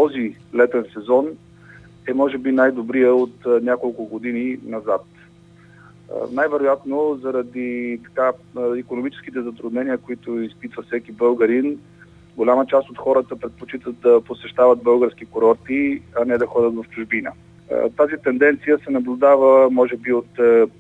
този летен сезон е може би най-добрия от няколко години назад. Най-вероятно заради икономическите затруднения, които изпитва всеки българин, голяма част от хората предпочитат да посещават български курорти, а не да ходят в чужбина. Тази тенденция се наблюдава може би от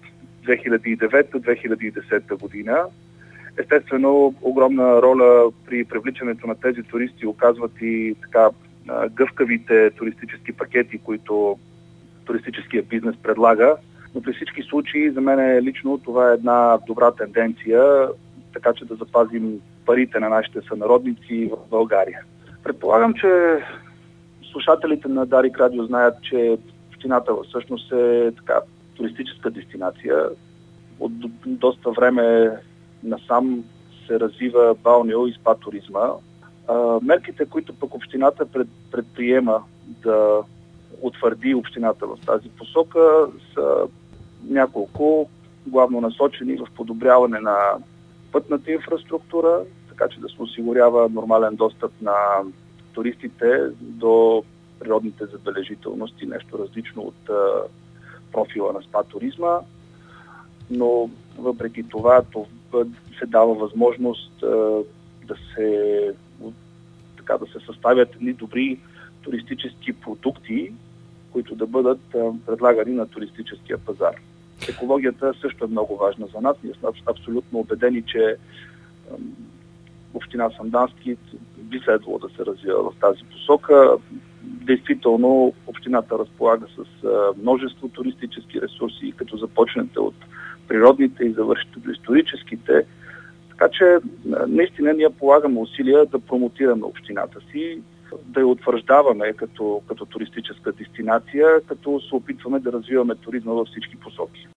2009-2010 година. Естествено, огромна роля при привличането на тези туристи оказват и гъвкавите туристически пакети, които туристическия бизнес предлага. Но при всички случаи, за мен лично това е една добра тенденция, така че да запазим парите на нашите сънародници в България. Предполагам, че слушателите на Дарик Радио знаят, че общината всъщност е туристическа дестинация. От доста време насам се развива балнео и спа туризма. Мерките, които пък общината предприема да утвърди общината в тази посока, са няколко, главно насочени в подобряване на пътната инфраструктура, така че да се осигурява нормален достъп на туристите до природните забележителности, нещо различно от профила на спа туризма, но въпреки това се дава възможност да се съставят едни добри туристически продукти, които да бъдат предлагани на туристическия пазар. Екологията също е много важна за нас. Ние сме абсолютно убедени, че община Сандански би следвало да се развива в тази посока. Действително, общината разполага с множество туристически ресурси, като започнете от природните и завършите до историческите. Така че, наистина, ние полагаме усилия да промотираме общината си, да я утвърждаваме като туристическа дестинация, като се опитваме да развиваме туризма във всички посоки.